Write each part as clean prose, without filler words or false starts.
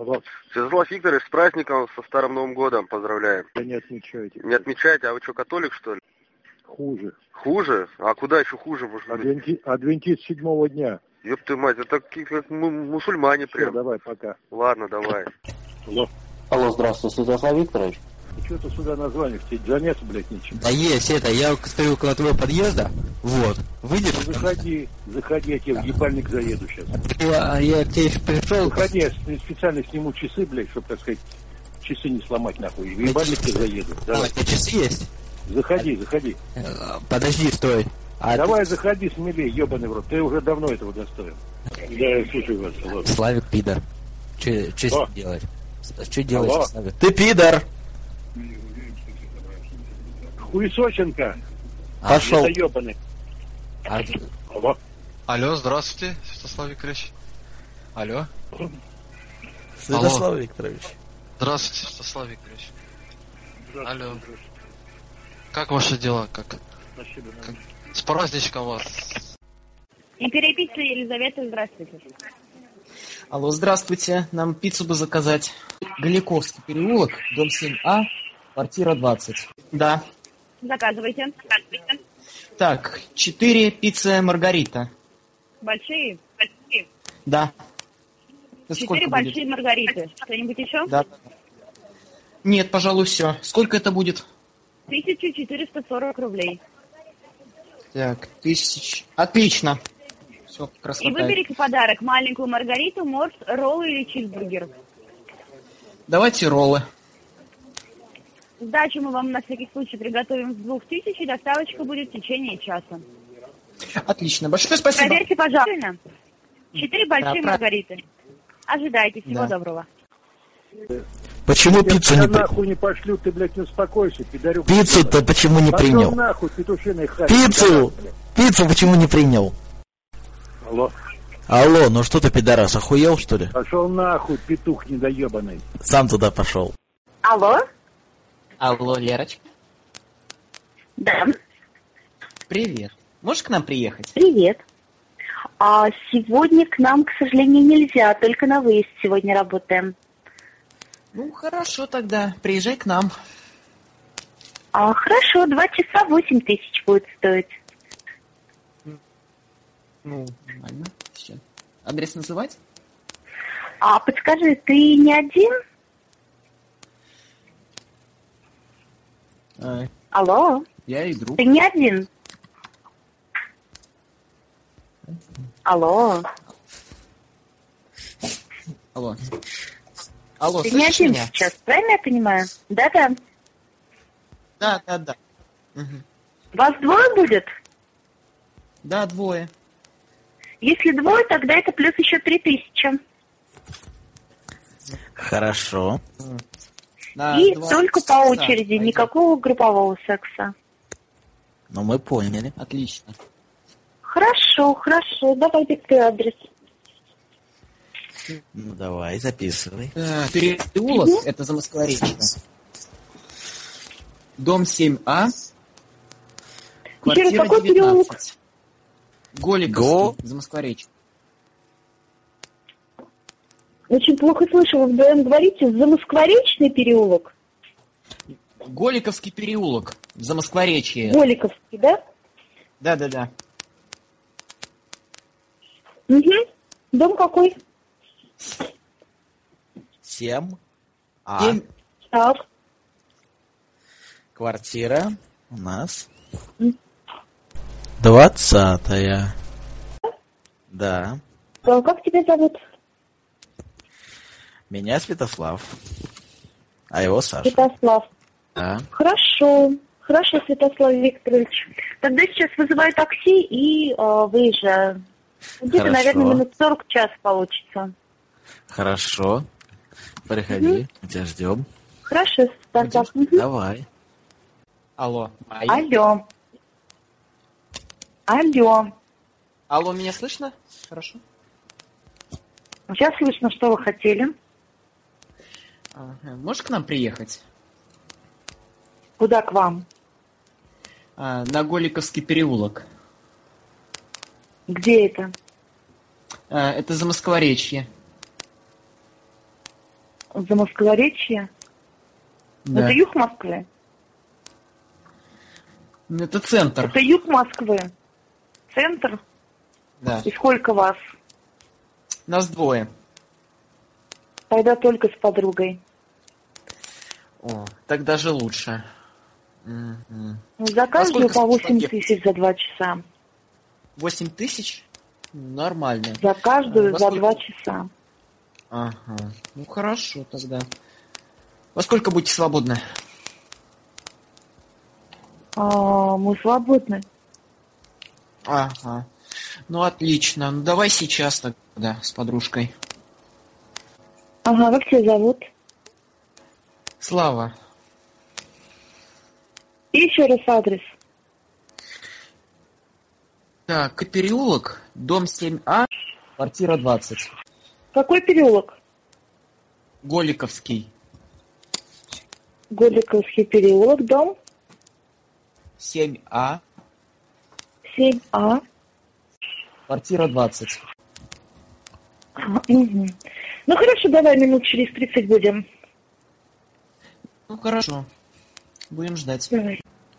Алло. Святослав Викторович, с праздником, со Старым Новым годом поздравляем. Да не отмечаете. Не отмечаете? А вы что, католик, что ли? Хуже. Хуже? А куда еще хуже может быть? Адвентист 7-го дня. Ёб ты мать, это как мусульмане Все, прям. давай, пока. Ладно, давай. Алло. Алло, здравствуйте, Святослав Викторович. Ты что-то сюда названиях, тебе занять, блядь, нечем. Да есть это, я стою около твоего подъезда, вот, выйдешь? Ну, заходи, я тебе в ебальник заеду сейчас. Я к тебе пришел. Заходи, я специально сниму часы, блядь, чтобы, так сказать, часы не сломать, нахуй, и в ебальник тебе заеду. Давай. А, часы есть? Заходи. Подожди, стой. Давай, заходи смелее, ебаный в рот, ты уже давно этого достоин. Да, я слушаю вас, алло. Славик пидор. Че с ним делать? Что делать, Алло. Славик? Ты пидор! Хуесосенко. Пошел. Это ебаный. Алло. Алло, здравствуйте, Святослав Викторович. Алло. Святослав Викторович. Здравствуйте, Святослав Викторович. Алло. Как ваши дела? Спасибо. С праздничком вас. Империя пицца, Елизавета, здравствуйте. Алло, здравствуйте. Нам пиццу бы заказать. Галиковский переулок, дом 7А, квартира 20. Да. Заказывайте. Так, 4 пиццы Маргарита. Большие? Да. Это 4 сколько большие будет? Маргариты. Что-нибудь еще? Да. Нет, пожалуй, все. Сколько это будет? 1440 рублей. Так, 1000. Отлично. Все, как раз И хватает. выберите подарок. Маленькую Маргариту, морс, роллы или чизбургер. Давайте роллы. Сдачу мы вам на всякий случай приготовим с 2000, и доставочка будет в течение часа. Отлично. Большое спасибо. Проверьте, пожалуйста. 4 большие Да, Маргариты. Ожидайте. Всего доброго. Почему пиццу не нахуй принял? не пошлю, ты, блядь, не успокойся, пидорюк. Пиццу-то почему не Пошел принял? нахуй, петушиный хай. Пиццу! Пиццу почему не принял? Алло. Алло, ну что ты, пидорас, охуел, что ли? Пошел нахуй, петух недоебанный. Сам туда пошел. Алло? Алло, Лерочка. Да. Привет. Можешь к нам приехать? Привет. Сегодня к нам, к сожалению, нельзя, только на выезд сегодня работаем. Ну, хорошо тогда. Приезжай к нам. Хорошо, 2 часа 8000 будет стоить. Ну, нормально. Сейчас. Адрес называть? Подскажи, ты не один? Алло? Я и друг. Ты не один? Алло? Алло. Алло, Ты не слышишь один меня? сейчас, правильно я понимаю? Да-да. Да. Угу. Вас двое будет? Да, 2. Если двое, тогда это плюс еще 3000. Хорошо. И только по очереди, никакого группового секса. Ну, мы поняли. Отлично. Хорошо, давай диктуй адрес. Ну, давай, записывай. Переулок, это Замоскворечье. Дом 7А. Квартира какой переулок? 19. Голиковский, Замоскворечье. Очень плохо слышу, вы вдвоем говорите, Замоскворечный переулок? Голиковский переулок, Замоскворечье. Голиковский, да? Да. Угу. Дом какой? 7. 7. Так. Квартира у нас 20-я. Да. Как тебя зовут? Меня Святослав. А его Саша. Святослав. Да. Хорошо, Святослав Викторович. Тогда сейчас вызываю такси и выезжаю. Где-то, Хорошо. наверное, минут 40 час получится. Хорошо. Приходи, мы тебя ждем. Хорошо, Святослав. Угу. Давай. Алло. Алло. Алло, меня слышно? Хорошо. Сейчас слышно, что вы хотели. Можешь к нам приехать? Куда к вам? На Голиковский переулок. Где это? Это Замоскворечье. Замоскворечье? Да. Это юг Москвы? Это центр. Это юг Москвы. Центр? Да. И сколько вас? Нас двое. Тогда только с подругой. О, так даже лучше. Мгм. За каждую по 8 тысяч за 2 часа. 8 тысяч? Нормально. За каждую Во за сколько? 2 часа. Ага. Ну хорошо тогда. Во сколько будете свободны? Мы свободны. Ага. Ну отлично. Ну давай сейчас тогда с подружкой. Ага, как тебя зовут? Слава. И еще раз адрес. Так, переулок, дом 7А, квартира 20. Какой переулок? Голиковский. Голиковский переулок, дом 7А, 7А. квартира 20. Угу. Ну хорошо, давай минут через 30 будем. Ну хорошо. Будем ждать. Давай.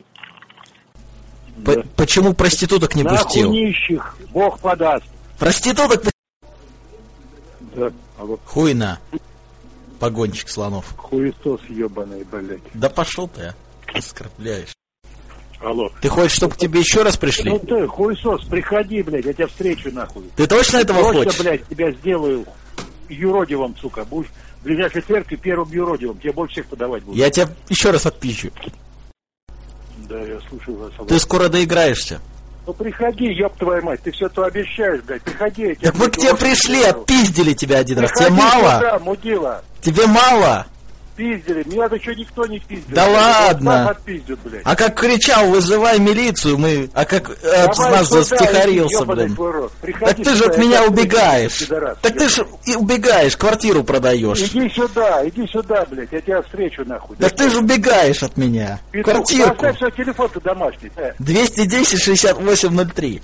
Почему проституток не Нахуй пустил? нищих, Бог подаст. Проституток Да, алло, хуйна. Погонщик слонов. хуесос ебаный, блядь. Да пошел ты, а. Оскорбляешь. Алло. Ты хочешь, чтобы к тебе еще раз пришли? Ну ты, хуесос, приходи, блядь, я тебя встречу нахуй. Ты точно этого Точно, хочешь? блядь, тебя сделаю юродивым, сука. Будешь в ближайшей церкви первым юродивым. Тебе больше всех подавать будут. Я тебя еще раз отпизжу. Да, я слушаю вас. алло. Ты скоро доиграешься. Ну приходи, ёб твою мать, ты все то обещаешь, блядь, приходи. я тебя, Так мы к блядь, тебе очень пришли, сделаю. отпиздили тебя один раз. Тебе Приходи мало? сюда, мудила. Тебе мало? Пиздили, меня еще никто не пиздил. Да ладно. Нас отпиздят, блядь. А как кричал, вызывай милицию, мы... А как с Давай нас сюда, застихарился, иди, ёбаный блин. твой рот. Приходи Так ты же сюда, от я меня тебя убегаешь. встречу, пидорас, Так ты же и убегаешь, квартиру продаешь. Иди сюда, блядь, я тебя встречу, нахуй. Так ты же убегаешь от меня. Петух, Квартирку. Оставь свой телефон-то домашний. 210-68-03.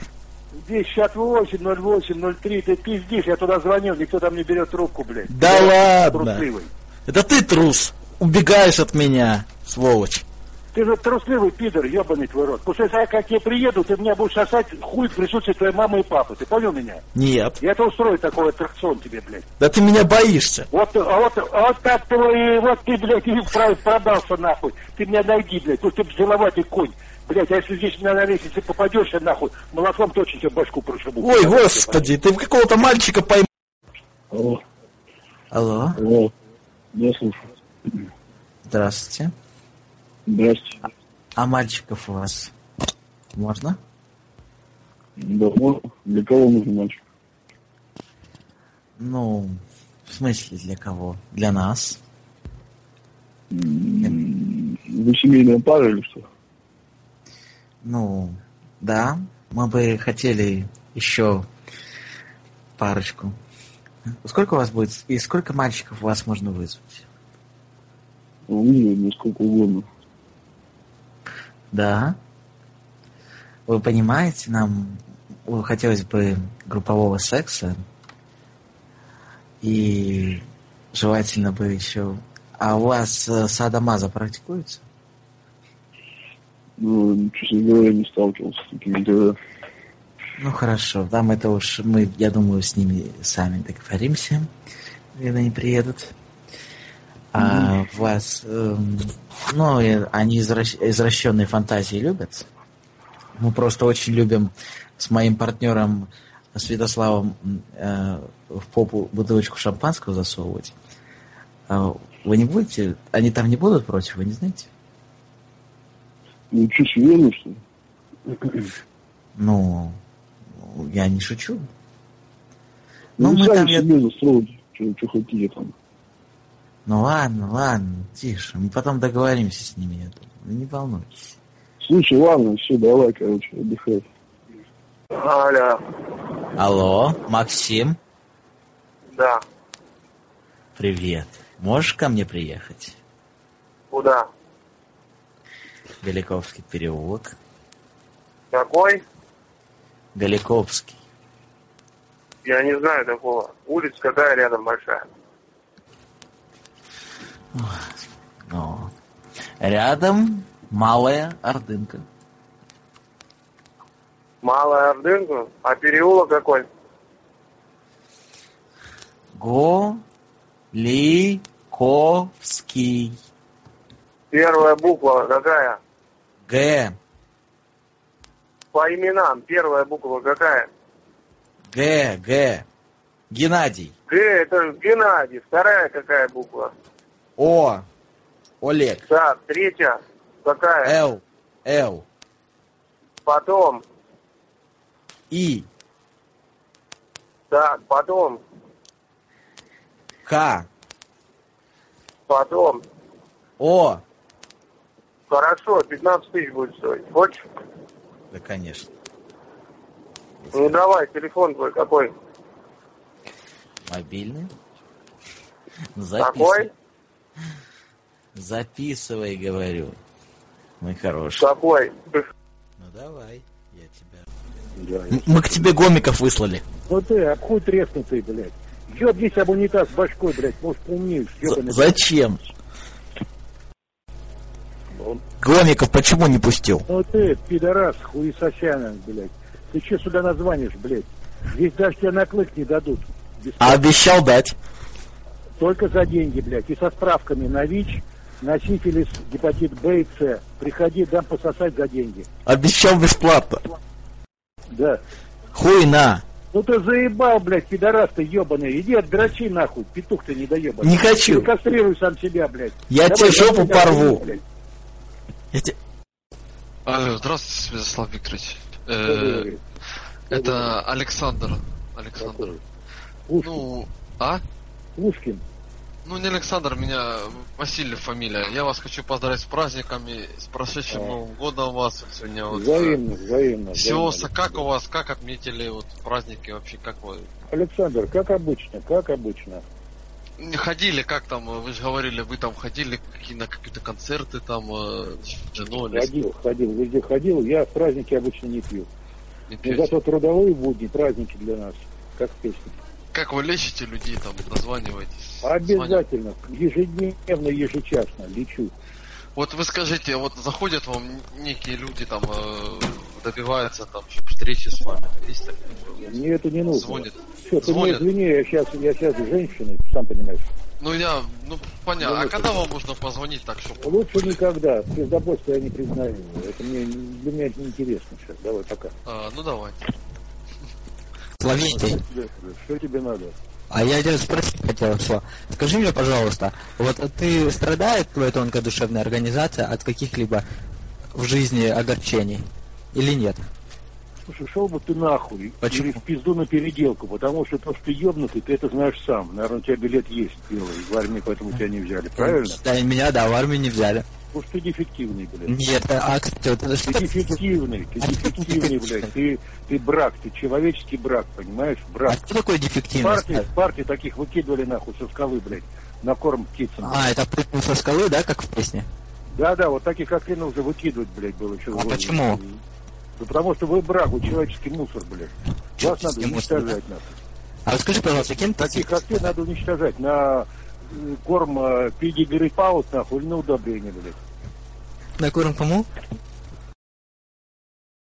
268-08-03, ты пиздишь, я туда звонил, никто там не берет трубку, блядь. Да Я ладно. трусливый. Это ты трус. Убегаешь от меня, сволочь. Ты же трусливый пидор, ебаный твой рот. Потому что я как я приеду, ты меня будешь сосать хуй в присутствии твоей мамы и папы. Ты понял меня? Нет. Я это устрою, такой аттракцион тебе, блядь. Да ты меня боишься. Вот так ты, блядь, и продался нахуй. Ты меня найди, блядь, тут ты бзеловатый конь. Блядь, а если здесь меня на лестнице попадешь, я нахуй молотком точно тебе башку прошибу. Ой, господи, ты в какого-то мальчика поймал. Алло. Алло. Алло. Я слушаю. Здравствуйте. Здрасте. А мальчиков у вас можно? Да, можно. Для кого нужен мальчик? Ну, в смысле для кого? Для нас. Вы семейная пара или что? Ну, да. Мы бы хотели еще парочку. Сколько у вас будет? И сколько мальчиков у вас можно вызвать? Ну, сколько угодно. Да. Вы понимаете, нам хотелось бы группового секса. И желательно бы еще... А у вас садомазо практикуется? Ну, честно говоря, не сталкивался с такими делами. Ну хорошо, там это уж мы, я думаю, с ними сами договоримся, когда они приедут. А вас, ну, они извращенные фантазии любят. Мы просто очень любим с моим партнером Святославом в попу бутылочку шампанского засовывать. Вы не будете? Они там не будут против, вы не знаете? Ну, что, серьезно, что ли? Ну, я не шучу. Ну, мы сами там... себе застроите, что хотите там. Ну ладно, тише. Мы потом договоримся с ними, я думаю. Вы не волнуйтесь. Слушай, ладно, все, давай, короче, отдыхай. Алло. Алло, Максим? Да. Привет. Можешь ко мне приехать? Куда? Голиковский переулок. Какой? Голиковский. Я не знаю такого. Улица какая рядом большая? Ну, рядом Малая Ордынка. Малая Ордынка? А переулок какой? Голиковский. Первая буква какая? Г. По именам первая буква какая? Г. Геннадий. Г, это Геннадий. Вторая какая буква? О. Олег. Так, третья какая? Л. Потом. И. Так, потом. К. Потом. О. Хорошо, 15 тысяч будет стоить. Хочешь? Да, конечно. Ну давай, телефон твой какой? Мобильный. Какой? Записывай, говорю. Мой хороший. Какой? Ну давай, я тебя... Мы к тебе гомиков выслали. Ну ты, обхуй треснутый, блядь. Ёбнись об унитаз башкой, блядь, может поумнеешь. Зачем? Гомиков почему не пустил? Ну ты, пидорас, хуесосянин, блядь. Ты че сюда названишь, блядь? Здесь даже тебе на клык не дадут. А обещал дать. Только за деньги, блядь. И со справками на ВИЧ, на сифилис, гепатит Б и С. Приходи, дам пососать за деньги. Обещал бесплатно. Да. Хуй на. Ну ты заебал, блядь, пидорас ты ебаный. Иди отдрочи нахуй, петух ты недоебанный. Не хочу. Ты кастрируй сам себя, блядь. Я тебе жопу порву. Алло, здравствуйте, Святослав Викторович. Это Александр. Ну, а? Пушкин. Ну, не Александр, меня Васильев фамилия. Я вас хочу поздравить с праздниками, с прошедшим Новым годом вас. Сегодня вот, взаимно. Все, как у вас, как отметили вот праздники вообще, как вы? Александр, как обычно. Ходили, как там, вы же говорили, вы там ходили на какие-то концерты там, с женой? Ходил, везде ходил. Я в праздники обычно не пью. Но зато трудовые будни, праздники для нас, как в песне. Как вы лечите людей, там, названиваетесь? Обязательно, ежедневно, ежечасно лечу. Вот вы скажите, вот заходят вам некие люди, там, добиваются, там, встречи с вами, есть такие? Мне это не нужно. Звонят. Все, ты мне извини, я сейчас женщина, сам понимаешь. Понятно. А когда вам можно позвонить так, чтобы... Лучше никогда. Пиздобойство я не признаю. Это для меня это неинтересно сейчас. Давай, пока. Давай. Славистый. Что тебе надо? А я тебя спросить хотел, что... Скажи мне, пожалуйста, вот ты страдает твоя тонкая душевная организация от каких-либо в жизни огорчений или нет? Слушай, шел бы ты нахуй. Почему? Или в пизду на переделку, потому что то, что ты ебнутый, ты это знаешь сам. Наверное, у тебя билет есть белый в армии, поэтому тебя не взяли, правильно? Да, меня, в армию не взяли. Потому что ты дефективный, блядь. Нет, кстати, вот это что? Ты дефективный, блядь. Ты брак, ты человеческий брак, понимаешь? Брак. А кто такой дефективный? Партии таких выкидывали нахуй со скалы, блядь, на корм птицам. Это прыгнул со скалы, да, как в песне? Да, вот таких как ты уже выкидывать, блядь, было. Почему? Да потому что вы брак, вы человеческий мусор, блядь. Вас надо уничтожать, нахуй. А вот скажи, пожалуйста, кем ты... Таких как ты надо уничтожать на корм педигри паус, нахуй, или на удобрение, блядь. На корм кому?